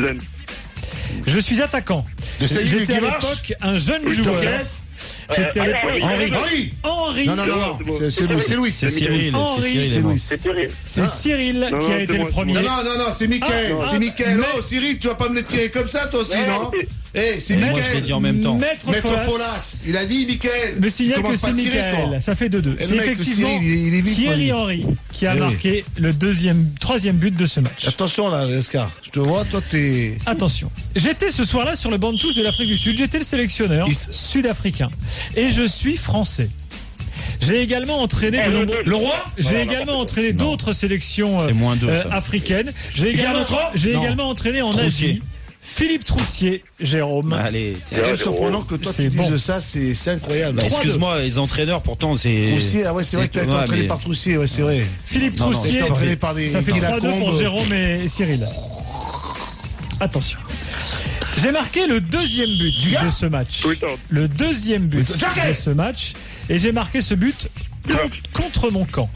Je suis attaquant. J'étais à l'époque un jeune joueur. C'était Henri.
Non, c'est Louis.
C'est Cyril.
C'est Cyril qui a été le premier.
Non, c'est Mickaël. C'est Mickaël. Oh, Cyril, tu vas pas me les tirer comme ça, toi aussi, non? C'est Mickaël.
Moi, je l'ai dit en même temps.
Maître Folas.
Il a dit Mickaël.
Me signale que c'est Mickaël. Ça fait 2-2. C'est effectivement Thierry Henry qui a marqué le troisième but de ce match.
Attention là, Escar. Je te vois, toi, t'es...
Attention. J'étais ce soir-là sur le banc de touche de l'Afrique du Sud. J'étais le sélectionneur sud-africain. Et je suis français. J'ai également entraîné
le roi.
J'ai également entraîné d'autres sélections africaines. J'ai également entraîné en Asie. Philippe Troussier, Jérôme.
Allez,
c'est surprenant que toi tu dises de ça, c'est incroyable.
Excuse-moi, les entraîneurs pourtant c'est.
Troussier, c'est vrai que t'as été entraîné par Troussier, c'est vrai.
Philippe Troussier,
entraîné par des.
Ça fait 3-2 pour Jérôme et Cyril. Attention. J'ai marqué le deuxième but de ce match. Le deuxième but de ce match. Et j'ai marqué ce but contre mon camp.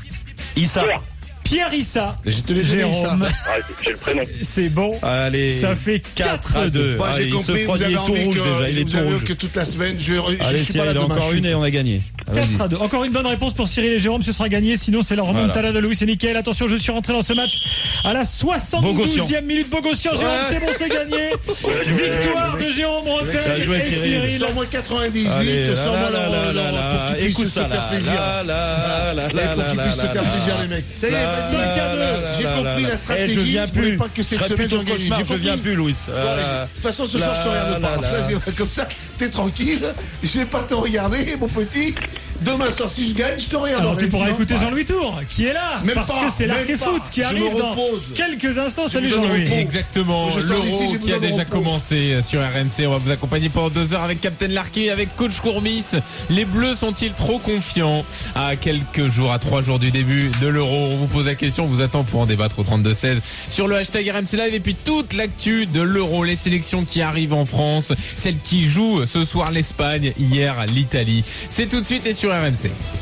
Pierre Issa. Jérôme.
J'ai le prénom.
C'est bon.
Allez.
Ça fait 4-2.
Moi, j'ai compris, vous avez envie que toute la semaine,
allez,
suis pas là
demain. Encore une et on a gagné.
4-2. Encore une bonne réponse pour Cyril et Jérôme, ce sera gagné. Sinon, c'est la remontada de Louis et Mickaël. Attention, je suis rentré dans ce match à la 72e minute. Bogossian, Jérôme, c'est bon, c'est gagné. Victoire de Jérôme Rotten et Cyril.
Sors-moi 98, sors-moi la.
Écoute ça,
là. Pour qu'ils puissent se faire plaisir, les mecs. Ça y est, 5-2. J'ai compris la stratégie.
Je viens plus.
Pas que cette semaine j'en gagne.
Je viens plus, Louis.
De toute façon, ce soir, je te regarde pas. Comme ça, t'es tranquille. Je vais pas te regarder, mon petit. Demain soir, si je gagne, je te regarde.
Alors, tu pourras écouter Jean-Louis Tour, qui est là. Parce que c'est l'Arc Foot qui arrive dans quelques instants. Salut Jean-Louis.
Exactement. L'Euro qui a déjà commencé sur RMC. On va vous accompagner pendant 2 heures avec Captain Larquet, avec Coach Courbis. Les Bleus sont-ils trop confiants à quelques jours, à 3 jours du début de l'Euro? On vous pose la question, on vous attend pour en débattre au 32-16 sur le hashtag RMC Live. Et puis toute l'actu de l'Euro, les sélections qui arrivent en France, celles qui jouent ce soir l'Espagne, hier l'Italie. C'est tout de suite et sur RMC.